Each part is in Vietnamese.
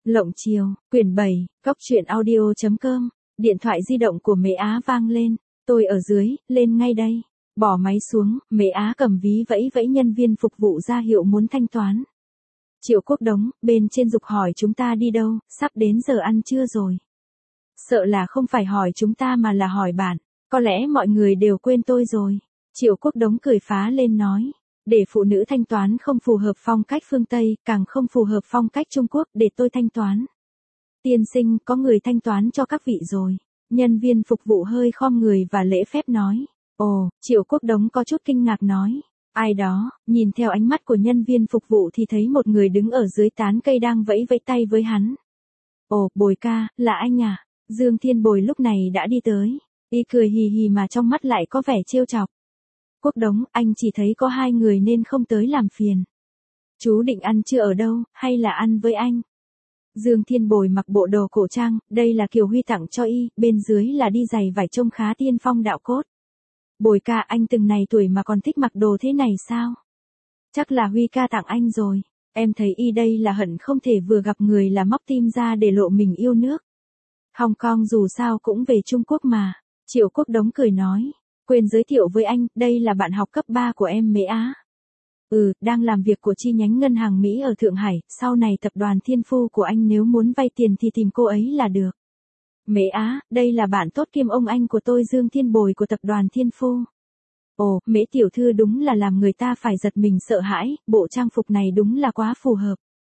Lộng chiều, quyển 7, Cóc truyện audio.com, điện thoại di động của Mễ Á vang lên, tôi ở dưới, lên ngay đây. Bỏ máy xuống, Mễ Á cầm ví vẫy vẫy nhân viên phục vụ ra hiệu muốn thanh toán. Triệu Quốc Đống, bên trên giục hỏi chúng ta đi đâu, sắp đến giờ ăn trưa rồi. Sợ là không phải hỏi chúng ta mà là hỏi bạn, có lẽ mọi người đều quên tôi rồi. Triệu Quốc Đống cười phá lên nói. Để phụ nữ thanh toán không phù hợp phong cách phương Tây, càng không phù hợp phong cách Trung Quốc, để tôi thanh toán. Tiên sinh, có người thanh toán cho các vị rồi. Nhân viên phục vụ hơi khom người và lễ phép nói. Ồ, Triệu Quốc Đống có chút kinh ngạc nói. Ai đó, nhìn theo ánh mắt của nhân viên phục vụ thì thấy một người đứng ở dưới tán cây đang vẫy vẫy tay với hắn. Ồ, Bồi ca, là anh à? Dương Thiên Bồi lúc này đã đi tới. Y cười hì hì mà trong mắt lại có vẻ trêu chọc. Quốc Đống, anh chỉ thấy có hai người nên không tới làm phiền. Chú định ăn trưa ở đâu, hay là ăn với anh? Dương Thiên Bồi mặc bộ đồ cổ trang, đây là Kiều Huy tặng cho y, bên dưới là đi giày vải trông khá tiên phong đạo cốt. Bồi ca, anh từng này tuổi mà còn thích mặc đồ thế này sao? Chắc là Huy ca tặng anh rồi. Em thấy y đây là hận không thể vừa gặp người là móc tim ra để lộ mình yêu nước. Hồng Kông dù sao cũng về Trung Quốc mà. Triệu Quốc Đống cười nói. Quên giới thiệu với anh, đây là bạn học cấp 3 của em Mễ Á. Đang làm việc của chi nhánh ngân hàng Mỹ ở Thượng Hải, sau này tập đoàn Thiên Phu của anh nếu muốn vay tiền thì tìm cô ấy là được. Mễ Á, đây là bạn tốt kiêm ông anh của tôi Dương Thiên Bồi của tập đoàn Thiên Phu. Ồ, Mễ tiểu thư đúng là làm người ta phải giật mình sợ hãi, bộ trang phục này đúng là quá phù hợp.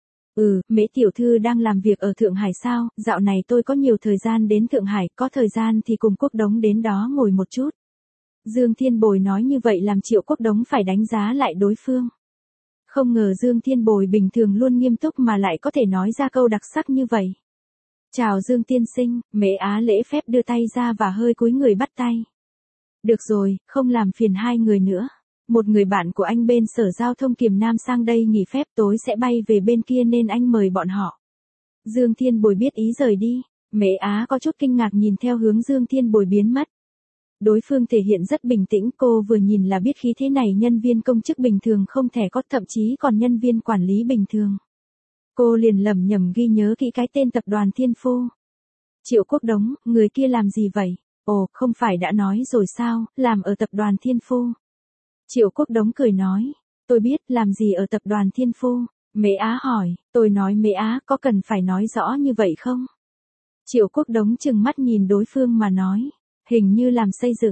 Mễ tiểu thư đang làm việc ở Thượng Hải sao, dạo này tôi có nhiều thời gian đến Thượng Hải, có thời gian thì cùng Quốc Đống đến đó ngồi một chút. Dương Thiên Bồi nói như vậy làm Triệu Quốc Đống phải đánh giá lại đối phương. Không ngờ Dương Thiên Bồi bình thường luôn nghiêm túc mà lại có thể nói ra câu đặc sắc như vậy. Chào Dương tiên sinh, Mễ Á lễ phép đưa tay ra và hơi cúi người bắt tay. Được rồi, không làm phiền hai người nữa. Một người bạn của anh bên Sở Giao thông Kiềm Nam sang đây nghỉ phép tối sẽ bay về bên kia nên anh mời bọn họ. Dương Thiên Bồi biết ý rời đi. Mễ Á có chút kinh ngạc nhìn theo hướng Dương Thiên Bồi biến mất. Đối phương thể hiện rất bình tĩnh, cô vừa nhìn là biết khí thế này nhân viên công chức bình thường không thể có, thậm chí còn nhân viên quản lý bình thường. Cô liền lẩm nhẩm ghi nhớ kỹ cái tên tập đoàn Thiên Phu. Triệu Quốc Đống, người kia làm gì vậy? Ồ, không phải đã nói rồi sao, làm ở tập đoàn Thiên Phu. Triệu Quốc Đống cười nói, tôi biết, làm gì ở tập đoàn Thiên Phu? Mễ Á hỏi, tôi nói Mễ Á có cần phải nói rõ như vậy không? Triệu Quốc Đống trừng mắt nhìn đối phương mà nói. Hình như làm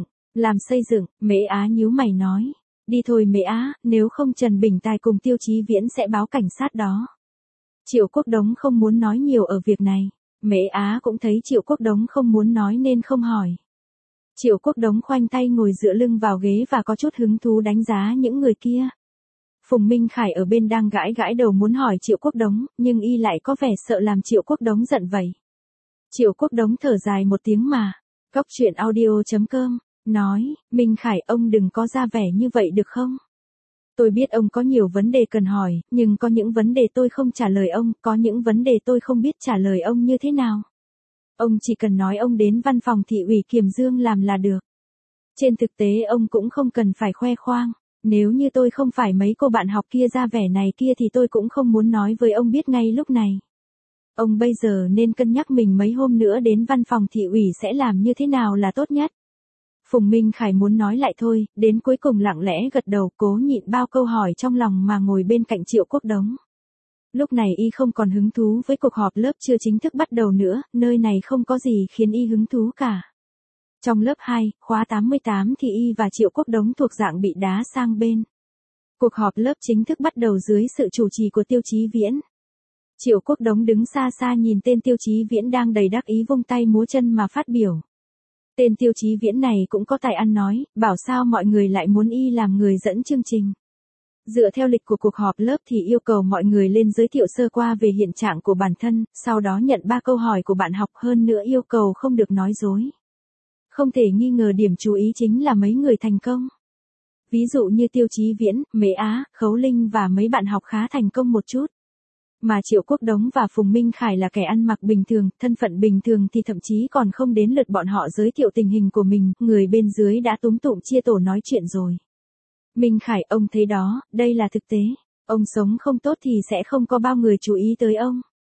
xây dựng, Mễ Á nhíu mày nói. Đi thôi Mễ Á, nếu không Trần Bình Tài cùng Tiêu Chí Viễn sẽ báo cảnh sát đó. Triệu Quốc Đống không muốn nói nhiều ở việc này. Mễ Á cũng thấy Triệu Quốc Đống không muốn nói nên không hỏi. Triệu Quốc Đống khoanh tay ngồi dựa lưng vào ghế và có chút hứng thú đánh giá những người kia. Phùng Minh Khải ở bên đang gãi gãi đầu muốn hỏi Triệu Quốc Đống, nhưng y lại có vẻ sợ làm Triệu Quốc Đống giận vậy. Triệu Quốc Đống thở dài một tiếng mà. Cóc truyện audio.com, nói, Minh Khải ông đừng có ra vẻ như vậy được không? Tôi biết ông có nhiều vấn đề cần hỏi, nhưng có những vấn đề tôi không trả lời ông, có những vấn đề tôi không biết trả lời ông như thế nào. Ông chỉ cần nói ông đến văn phòng thị ủy Kiềm Dương làm là được. Trên thực tế ông cũng không cần phải khoe khoang, nếu như tôi không phải mấy cô bạn học kia ra vẻ này kia thì tôi cũng không muốn nói với ông biết ngay lúc này. Ông bây giờ nên cân nhắc mình mấy hôm nữa đến văn phòng thị ủy sẽ làm như thế nào là tốt nhất. Phùng Minh Khải muốn nói lại thôi, đến cuối cùng lặng lẽ gật đầu cố nhịn bao câu hỏi trong lòng mà ngồi bên cạnh Triệu Quốc Đống. Lúc này y không còn hứng thú với cuộc họp lớp chưa chính thức bắt đầu nữa, nơi này không có gì khiến y hứng thú cả. Trong lớp 2, khóa 88 thì y và Triệu Quốc Đống thuộc dạng bị đá sang bên. Cuộc họp lớp chính thức bắt đầu dưới sự chủ trì của Tiêu Chí Viễn. Triệu Quốc Đống đứng xa xa nhìn tên Tiêu Chí Viễn đang đầy đắc ý vung tay múa chân mà phát biểu. Tên Tiêu Chí Viễn này cũng có tài ăn nói, bảo sao mọi người lại muốn y làm người dẫn chương trình. Dựa theo lịch của cuộc họp lớp thì yêu cầu mọi người lên giới thiệu sơ qua về hiện trạng của bản thân, sau đó nhận 3 câu hỏi của bạn học, hơn nữa yêu cầu không được nói dối. Không thể nghi ngờ điểm chú ý chính là mấy người thành công. Ví dụ như Tiêu Chí Viễn, Mễ Á, Khấu Linh và mấy bạn học khá thành công một chút. Mà Triệu Quốc Đống và Phùng Minh Khải là kẻ ăn mặc bình thường, thân phận bình thường thì thậm chí còn không đến lượt bọn họ giới thiệu tình hình của mình, người bên dưới đã túm tụm chia tổ nói chuyện rồi. Minh Khải, ông thấy đó, đây là thực tế. Ông sống không tốt thì sẽ không có bao người chú ý tới ông.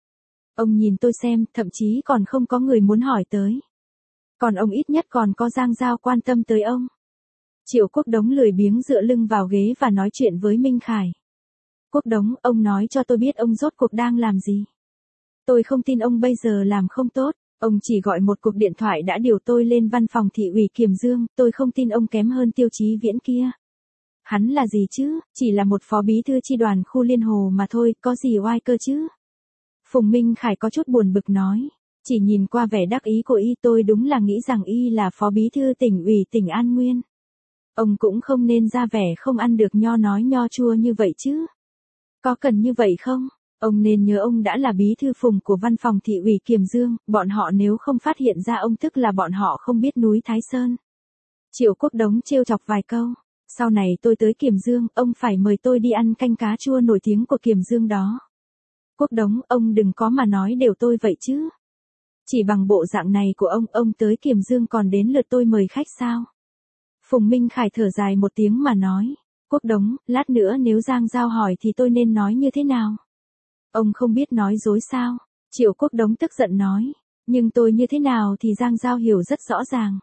Ông nhìn tôi xem, thậm chí còn không có người muốn hỏi tới. Còn ông ít nhất còn có Giang Giao quan tâm tới ông. Triệu Quốc Đống lười biếng dựa lưng vào ghế và nói chuyện với Minh Khải. Quốc Đống, ông nói cho tôi biết ông rốt cuộc đang làm gì. Tôi không tin ông bây giờ làm không tốt. Ông chỉ gọi một cuộc điện thoại đã điều tôi lên văn phòng thị ủy Kiềm Dương, tôi không tin ông kém hơn Tiêu Chí Viễn kia. Hắn là gì chứ, chỉ là một phó bí thư chi đoàn khu Liên Hồ mà thôi, có gì oai cơ chứ. Phùng Minh Khải có chút buồn bực nói, chỉ nhìn qua vẻ đắc ý của y tôi đúng là nghĩ rằng y là phó bí thư tỉnh ủy tỉnh An Nguyên. Ông cũng không nên ra vẻ không ăn được nho nói nho chua như vậy chứ. Có cần như vậy không? Ông nên nhớ ông đã là bí thư Phùng của văn phòng thị ủy Kiềm Dương, bọn họ nếu không phát hiện ra ông tức là bọn họ không biết núi Thái Sơn. Triệu Quốc Đống trêu chọc vài câu, sau này tôi tới Kiềm Dương, ông phải mời tôi đi ăn canh cá chua nổi tiếng của Kiềm Dương đó. Quốc Đống, ông đừng có mà nói đều tôi vậy chứ. Chỉ bằng bộ dạng này của ông tới Kiềm Dương còn đến lượt tôi mời khách sao? Phùng Minh Khải thở dài một tiếng mà nói, Quốc Đống, lát nữa nếu Giang Giao hỏi thì tôi nên nói như thế nào? Ông không biết nói dối sao? Triệu Quốc Đống tức giận nói, nhưng tôi như thế nào thì Giang Giao hiểu rất rõ ràng.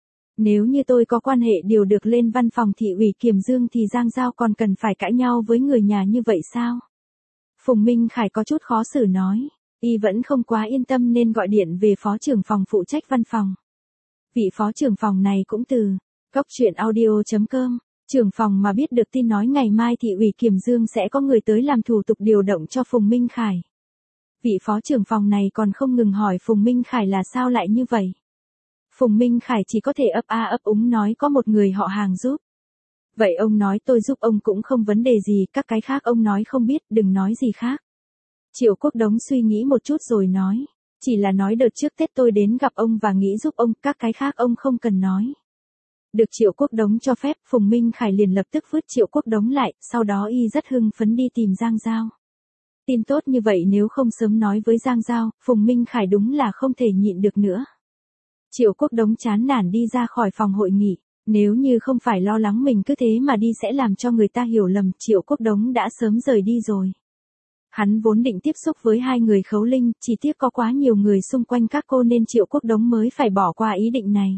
Nếu như tôi có quan hệ điều được lên văn phòng thị ủy Kiềm Dương thì Giang Giao còn cần phải cãi nhau với người nhà như vậy sao? Phùng Minh Khải có chút khó xử nói, y vẫn không quá yên tâm nên gọi điện về phó trưởng phòng phụ trách văn phòng. Vị phó trưởng phòng này cũng từ goctruyện.audio.com, trưởng phòng mà biết được tin nói ngày mai thị ủy Kiềm Dương sẽ có người tới làm thủ tục điều động cho Phùng Minh Khải. Vị phó trưởng phòng này còn không ngừng hỏi Phùng Minh Khải là sao lại như vậy. Phùng Minh Khải chỉ có thể ấp a ấp úng nói có một người họ Hàng giúp. Vậy ông nói tôi giúp ông cũng không vấn đề gì, các cái khác ông nói không biết, đừng nói gì khác. Triệu Quốc Đống suy nghĩ một chút rồi nói, chỉ là nói đợt trước Tết tôi đến gặp ông và nghĩ giúp ông, các cái khác ông không cần nói. Được Triệu Quốc Đống cho phép, Phùng Minh Khải liền lập tức vứt Triệu Quốc Đống lại, sau đó y rất hưng phấn đi tìm Giang Giao. Tin tốt như vậy nếu không sớm nói với Giang Giao, Phùng Minh Khải đúng là không thể nhịn được nữa. Triệu Quốc Đống chán nản đi ra khỏi phòng hội nghị, nếu như không phải lo lắng mình cứ thế mà đi sẽ làm cho người ta hiểu lầm, Triệu Quốc Đống đã sớm rời đi rồi. Hắn vốn định tiếp xúc với hai người Khấu Linh, chỉ tiếc có quá nhiều người xung quanh các cô nên Triệu Quốc Đống mới phải bỏ qua ý định này.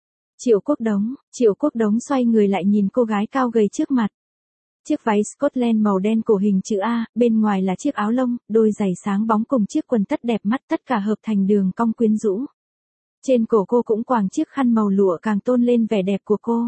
Triệu Quốc Đống xoay người lại nhìn cô gái cao gầy trước mặt. Chiếc váy Scotland màu đen cổ hình chữ A, bên ngoài là chiếc áo lông, đôi giày sáng bóng cùng chiếc quần tất đẹp mắt tất cả hợp thành đường cong quyến rũ. Trên cổ cô cũng quàng chiếc khăn màu lụa càng tôn lên vẻ đẹp của cô.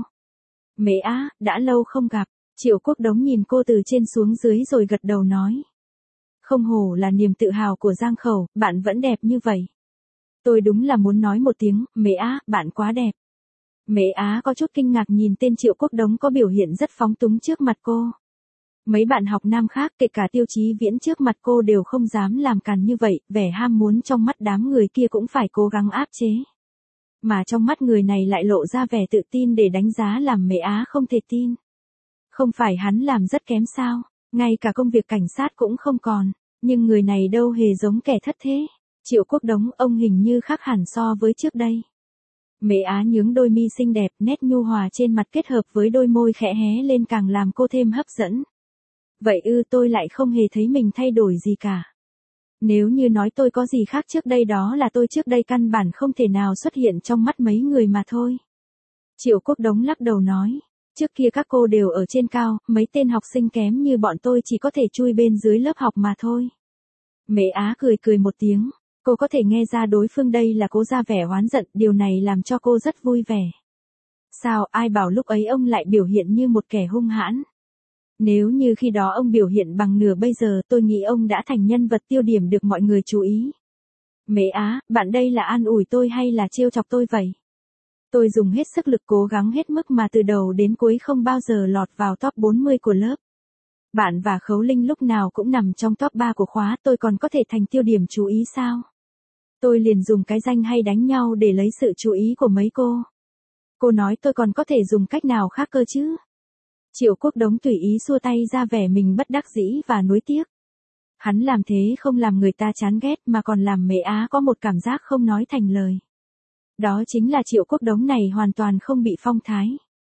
Mẹ á, đã lâu không gặp, Triệu Quốc Đống nhìn cô từ trên xuống dưới rồi gật đầu nói. Không hổ là niềm tự hào của Giang Khẩu, bạn vẫn đẹp như vậy. Tôi đúng là muốn nói một tiếng, mẹ á, bạn quá đẹp. Mẹ Á có chút kinh ngạc nhìn tên Triệu Quốc Đống có biểu hiện rất phóng túng trước mặt cô. Mấy bạn học nam khác kể cả Tiêu Chí Viễn trước mặt cô đều không dám làm càn như vậy, vẻ ham muốn trong mắt đám người kia cũng phải cố gắng áp chế. Mà trong mắt người này lại lộ ra vẻ tự tin để đánh giá làm mẹ Á không thể tin. Không phải hắn làm rất kém sao, ngay cả công việc cảnh sát cũng không còn, nhưng người này đâu hề giống kẻ thất thế. Triệu Quốc Đống ông hình như khác hẳn so với trước đây. Mẹ Á nhướng đôi mi xinh đẹp, nét nhu hòa trên mặt kết hợp với đôi môi khẽ hé lên càng làm cô thêm hấp dẫn. Vậy tôi lại không hề thấy mình thay đổi gì cả. Nếu như nói tôi có gì khác trước đây đó là tôi trước đây căn bản không thể nào xuất hiện trong mắt mấy người mà thôi. Triệu Quốc Đống lắc đầu nói, trước kia các cô đều ở trên cao, mấy tên học sinh kém như bọn tôi chỉ có thể chui bên dưới lớp học mà thôi. Mẹ Á cười một tiếng. Cô có thể nghe ra đối phương đây là cố ra vẻ oán giận, điều này làm cho cô rất vui vẻ. Sao, ai bảo lúc ấy ông lại biểu hiện như một kẻ hung hãn? Nếu như khi đó ông biểu hiện bằng nửa bây giờ tôi nghĩ ông đã thành nhân vật tiêu điểm được mọi người chú ý. Mẹ Á, bạn đây là an ủi tôi hay là trêu chọc tôi vậy? Tôi dùng hết sức lực cố gắng hết mức mà từ đầu đến cuối không bao giờ lọt vào top 40 của lớp. Bạn và Khấu Linh lúc nào cũng nằm trong top 3 của khóa, tôi còn có thể thành tiêu điểm chú ý sao? Tôi liền dùng cái danh hay đánh nhau để lấy sự chú ý của mấy cô. Cô nói tôi còn có thể dùng cách nào khác cơ chứ? Triệu Quốc Đống tùy ý xua tay ra vẻ mình bất đắc dĩ và nuối tiếc. Hắn làm thế không làm người ta chán ghét mà còn làm mẹ Á có một cảm giác không nói thành lời. Đó chính là Triệu Quốc Đống này hoàn toàn không bị phong thái.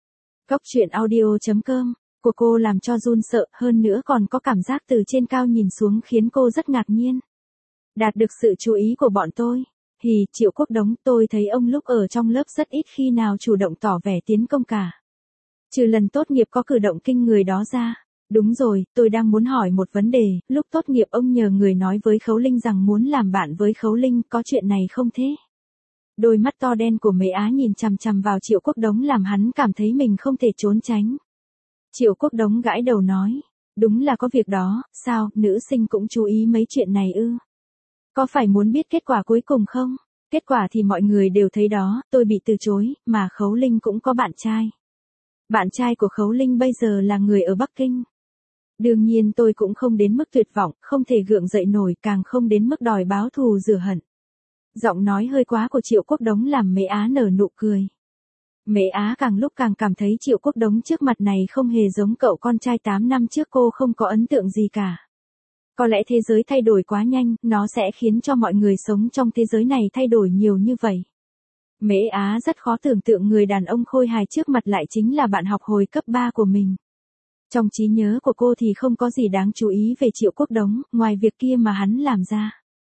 Goctruyện.audio.com của cô làm cho run sợ, hơn nữa còn có cảm giác từ trên cao nhìn xuống khiến cô rất ngạc nhiên. Đạt được sự chú ý của bọn tôi. Triệu Quốc Đống, tôi thấy ông lúc ở trong lớp rất ít khi nào chủ động tỏ vẻ tiến công cả. Trừ lần tốt nghiệp có cử động kinh người đó ra. Đúng rồi, tôi đang muốn hỏi một vấn đề, lúc tốt nghiệp ông nhờ người nói với Khấu Linh rằng muốn làm bạn với Khấu Linh, có chuyện này không thế? Đôi mắt to đen của Mễ Á nhìn chằm chằm vào Triệu Quốc Đống làm hắn cảm thấy mình không thể trốn tránh. Triệu Quốc Đống gãi đầu nói, đúng là có việc đó, sao, nữ sinh cũng chú ý mấy chuyện này ư? Có phải muốn biết kết quả cuối cùng không? Kết quả thì mọi người đều thấy đó, tôi bị từ chối, mà Khấu Linh cũng có bạn trai. Bạn trai của Khấu Linh bây giờ là người ở Bắc Kinh. Đương nhiên tôi cũng không đến mức tuyệt vọng, không thể gượng dậy nổi, càng không đến mức đòi báo thù rửa hận. Giọng nói hơi quá của Triệu Quốc Đống làm Mễ Á nở nụ cười. Mễ Á càng lúc càng cảm thấy Triệu Quốc Đống trước mặt này không hề giống cậu con trai 8 năm trước cô không có ấn tượng gì cả. Có lẽ thế giới thay đổi quá nhanh, nó sẽ khiến cho mọi người sống trong thế giới này thay đổi nhiều như vậy. Mễ Á rất khó tưởng tượng người đàn ông khôi hài trước mặt lại chính là bạn học hồi cấp 3 của mình. Trong trí nhớ của cô thì không có gì đáng chú ý về Triệu Quốc Đống, ngoài việc kia mà hắn làm ra.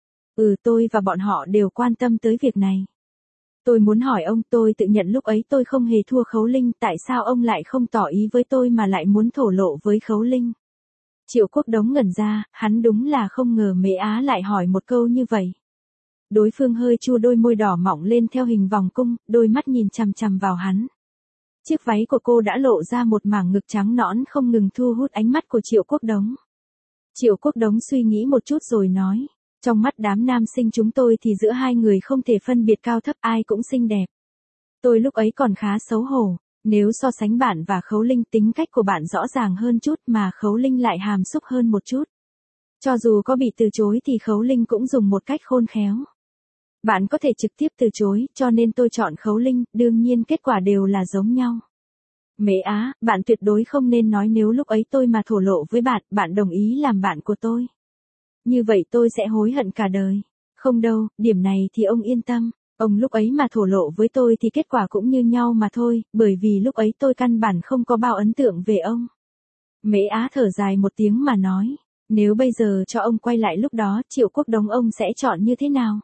Tôi và bọn họ đều quan tâm tới việc này. Tôi muốn hỏi ông, tôi tự nhận lúc ấy tôi không hề thua Khấu Linh, tại sao ông lại không tỏ ý với tôi mà lại muốn thổ lộ với Khấu Linh? Triệu Quốc Đống ngẩn ra, hắn đúng là không ngờ Mễ Á lại hỏi một câu như vậy. Đối phương hơi chu đôi môi đỏ mọng lên theo hình vòng cung, đôi mắt nhìn chằm chằm vào hắn. Chiếc váy của cô đã lộ ra một mảng ngực trắng nõn không ngừng thu hút ánh mắt của Triệu Quốc Đống. Triệu Quốc Đống suy nghĩ một chút rồi nói, trong mắt đám nam sinh chúng tôi thì giữa hai người không thể phân biệt cao thấp, ai cũng xinh đẹp. Tôi lúc ấy còn khá xấu hổ, nếu so sánh bạn và Khấu Linh tính cách của bạn rõ ràng hơn chút mà Khấu Linh lại hàm xúc hơn một chút. Cho dù có bị từ chối thì Khấu Linh cũng dùng một cách khôn khéo. Bạn có thể trực tiếp từ chối, cho nên tôi chọn Khấu Linh, đương nhiên kết quả đều là giống nhau. Mễ Á, bạn tuyệt đối không nên nói nếu lúc ấy tôi mà thổ lộ với bạn, bạn đồng ý làm bạn của tôi. Như vậy tôi sẽ hối hận cả đời. Không đâu, điểm này thì ông yên tâm. Ông lúc ấy mà thổ lộ với tôi thì kết quả cũng như nhau mà thôi, bởi vì lúc ấy tôi căn bản không có bao ấn tượng về ông. Mễ Á thở dài một tiếng mà nói, nếu bây giờ cho ông quay lại lúc đó, Triệu Quốc Đống ông sẽ chọn như thế nào?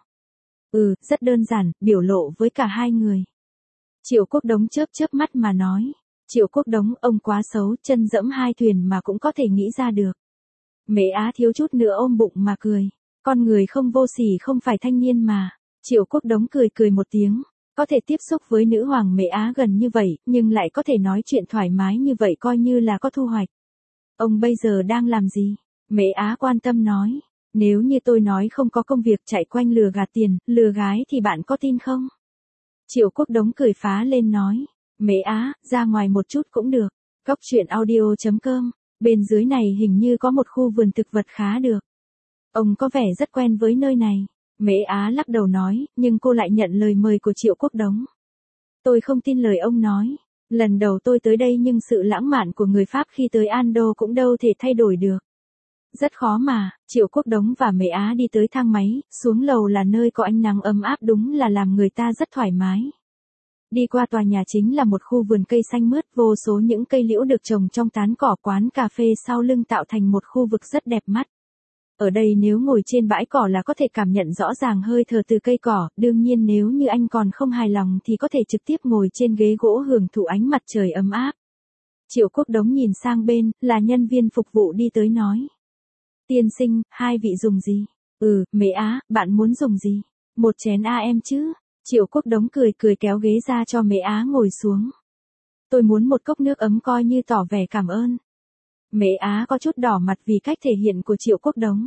Rất đơn giản, biểu lộ với cả hai người. Triệu Quốc Đống chớp chớp mắt mà nói, Triệu Quốc Đống ông quá xấu, chân dẫm hai thuyền mà cũng có thể nghĩ ra được. Mễ Á thiếu chút nữa ôm bụng mà cười, con người không vô sỉ không phải thanh niên mà. Triệu Quốc Đống cười cười một tiếng, có thể tiếp xúc với nữ hoàng Mễ Á gần như vậy, nhưng lại có thể nói chuyện thoải mái như vậy coi như là có thu hoạch. Ông bây giờ đang làm gì? Mễ Á quan tâm nói, nếu như tôi nói không có công việc chạy quanh lừa gạt tiền, lừa gái thì bạn có tin không? Triệu Quốc Đống cười phá lên nói, Mễ Á, ra ngoài một chút cũng được. Góc truyện audio.com, bên dưới này hình như có một khu vườn thực vật khá được. Ông có vẻ rất quen với nơi này. Mễ Á lắc đầu nói, nhưng cô lại nhận lời mời của Triệu Quốc Đống. Tôi không tin lời ông nói. Lần đầu tôi tới đây nhưng sự lãng mạn của người Pháp khi tới Ando cũng đâu thể thay đổi được. Rất khó mà. Triệu Quốc Đống và Mễ Á đi tới thang máy, xuống lầu là nơi có ánh nắng ấm áp đúng là làm người ta rất thoải mái. Đi qua tòa nhà chính là một khu vườn cây xanh mướt, vô số những cây liễu được trồng trong tán cỏ, quán cà phê sau lưng tạo thành một khu vực rất đẹp mắt. Ở đây nếu ngồi trên bãi cỏ là có thể cảm nhận rõ ràng hơi thở từ cây cỏ, đương nhiên nếu như anh còn không hài lòng thì có thể trực tiếp ngồi trên ghế gỗ hưởng thụ ánh mặt trời ấm áp. Triệu Quốc Đống nhìn sang bên, là nhân viên phục vụ đi tới nói. Tiên sinh, hai vị dùng gì? Mễ Á, bạn muốn dùng gì? Một chén em chứ? Triệu Quốc Đống cười cười kéo ghế ra cho Mễ Á ngồi xuống. Tôi muốn một cốc nước ấm coi như tỏ vẻ cảm ơn. Mễ Á có chút đỏ mặt vì cách thể hiện của Triệu Quốc Đống.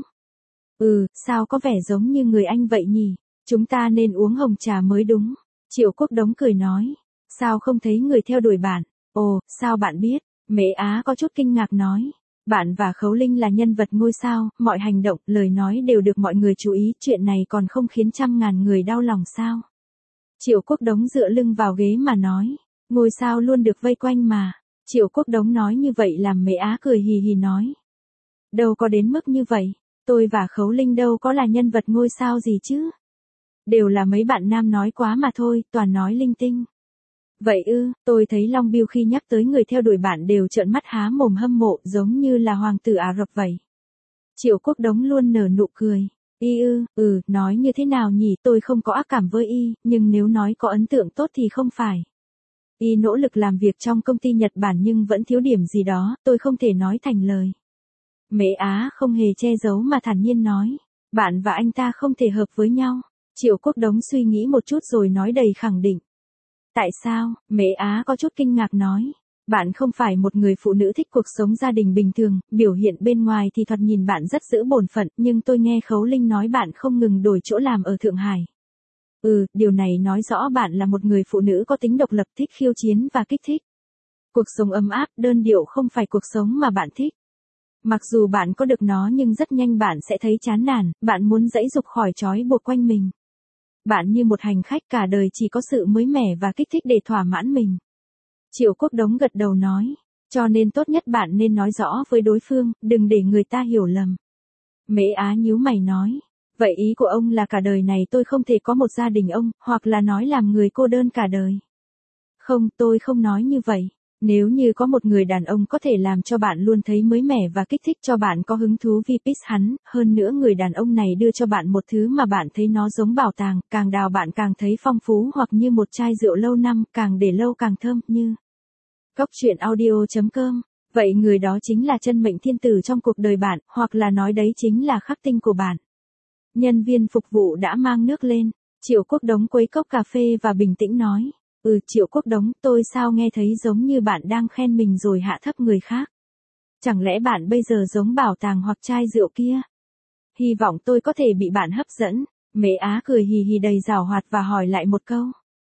Sao có vẻ giống như người Anh vậy nhỉ? Chúng ta nên uống hồng trà mới đúng. Triệu Quốc Đống cười nói. Sao không thấy người theo đuổi bạn? Ồ, sao bạn biết? Mễ Á có chút kinh ngạc nói. Bạn và Khấu Linh là nhân vật ngôi sao, mọi hành động, lời nói đều được mọi người chú ý, chuyện này còn không khiến trăm ngàn người đau lòng sao? Triệu Quốc Đống dựa lưng vào ghế mà nói. Ngôi sao luôn được vây quanh mà. Triệu Quốc Đống nói như vậy làm Mễ Á cười hì hì nói. Đâu có đến mức như vậy, tôi và Khấu Linh đâu có là nhân vật ngôi sao gì chứ. Đều là mấy bạn nam nói quá mà thôi, toàn nói linh tinh. Vậy tôi thấy Long Bill khi nhắc tới người theo đuổi bạn đều trợn mắt há mồm hâm mộ giống như là hoàng tử Ả Rập vậy. Triệu Quốc Đống luôn nở nụ cười. Nói như thế nào nhỉ, tôi không có ác cảm với y, nhưng nếu nói có ấn tượng tốt thì không phải. Y nỗ lực làm việc trong công ty Nhật Bản nhưng vẫn thiếu điểm gì đó, tôi không thể nói thành lời. Mễ Á không hề che giấu mà thản nhiên nói, bạn và anh ta không thể hợp với nhau. Triệu Quốc Đống suy nghĩ một chút rồi nói đầy khẳng định. Tại sao? Mễ Á có chút kinh ngạc nói. Bạn không phải một người phụ nữ thích cuộc sống gia đình bình thường, biểu hiện bên ngoài thì thoạt nhìn bạn rất giữ bổn phận, nhưng tôi nghe Khấu Linh nói bạn không ngừng đổi chỗ làm ở Thượng Hải. Điều này nói rõ bạn là một người phụ nữ có tính độc lập, thích khiêu chiến và kích thích. Cuộc sống ấm áp, đơn điệu không phải cuộc sống mà bạn thích. Mặc dù bạn có được nó nhưng rất nhanh bạn sẽ thấy chán nản, bạn muốn giãy giụa khỏi trói buộc quanh mình. Bạn như một hành khách cả đời chỉ có sự mới mẻ và kích thích để thỏa mãn mình. Triệu Quốc Đống gật đầu nói, cho nên tốt nhất bạn nên nói rõ với đối phương, đừng để người ta hiểu lầm. Mễ Á nhíu mày nói, vậy ý của ông là cả đời này tôi không thể có một gia đình ông, hoặc là nói làm người cô đơn cả đời. Không, tôi không nói như vậy. Nếu như có một người đàn ông có thể làm cho bạn luôn thấy mới mẻ và kích thích cho bạn có hứng thú vì pis hắn, hơn nữa người đàn ông này đưa cho bạn một thứ mà bạn thấy nó giống bảo tàng, càng đào bạn càng thấy phong phú hoặc như một chai rượu lâu năm, càng để lâu càng thơm, như Cốc truyện audio.com. Vậy người đó chính là chân mệnh thiên tử trong cuộc đời bạn, hoặc là nói đấy chính là khắc tinh của bạn. Nhân viên phục vụ đã mang nước lên. Triệu Quốc Đống quấy cốc cà phê và bình tĩnh nói. Triệu Quốc Đống, tôi sao nghe thấy giống như bạn đang khen mình rồi hạ thấp người khác. Chẳng lẽ bạn bây giờ giống bảo tàng hoặc chai rượu kia? Hy vọng tôi có thể bị bạn hấp dẫn. Mễ Á cười hì hì đầy giảo hoạt và hỏi lại một câu.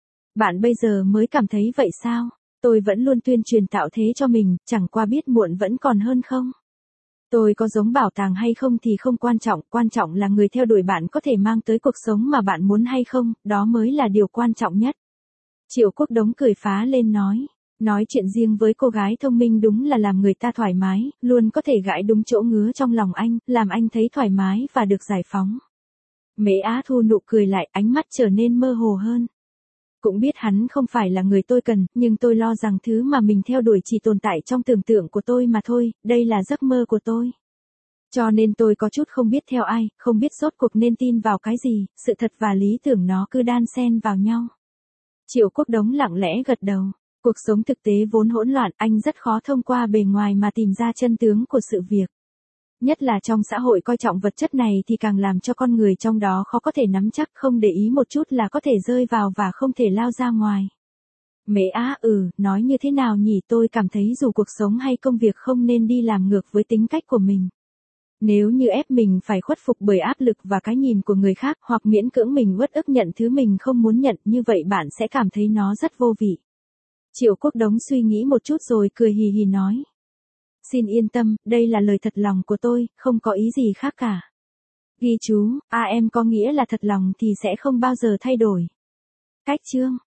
Bạn bây giờ mới cảm thấy vậy sao? Tôi vẫn luôn tuyên truyền tạo thế cho mình, chẳng qua biết muộn vẫn còn hơn không? Tôi có giống bảo tàng hay không thì không quan trọng là người theo đuổi bạn có thể mang tới cuộc sống mà bạn muốn hay không, đó mới là điều quan trọng nhất. Triệu Quốc Đống cười phá lên nói chuyện riêng với cô gái thông minh đúng là làm người ta thoải mái, luôn có thể gãi đúng chỗ ngứa trong lòng anh, làm anh thấy thoải mái và được giải phóng. Mễ Á thu nụ cười lại, ánh mắt trở nên mơ hồ hơn. Cũng biết hắn không phải là người tôi cần, nhưng tôi lo rằng thứ mà mình theo đuổi chỉ tồn tại trong tưởng tượng của tôi mà thôi, đây là giấc mơ của tôi. Cho nên tôi có chút không biết theo ai, không biết rốt cuộc nên tin vào cái gì, sự thật và lý tưởng nó cứ đan xen vào nhau. Triệu Quốc Đống lặng lẽ gật đầu. Cuộc sống thực tế vốn hỗn loạn, anh rất khó thông qua bề ngoài mà tìm ra chân tướng của sự việc. Nhất là trong xã hội coi trọng vật chất này thì càng làm cho con người trong đó khó có thể nắm chắc, không để ý một chút là có thể rơi vào và không thể lao ra ngoài. Mễ Á nói như thế nào nhỉ, tôi cảm thấy dù cuộc sống hay công việc không nên đi làm ngược với tính cách của mình. Nếu như ép mình phải khuất phục bởi áp lực và cái nhìn của người khác hoặc miễn cưỡng mình uất ức nhận thứ mình không muốn nhận, như vậy bạn sẽ cảm thấy nó rất vô vị. Triệu Quốc Đống suy nghĩ một chút rồi cười hì hì nói. Xin yên tâm, đây là lời thật lòng của tôi, không có ý gì khác cả. Ghi chú, em có nghĩa là thật lòng thì sẽ không bao giờ thay đổi. Cách chương.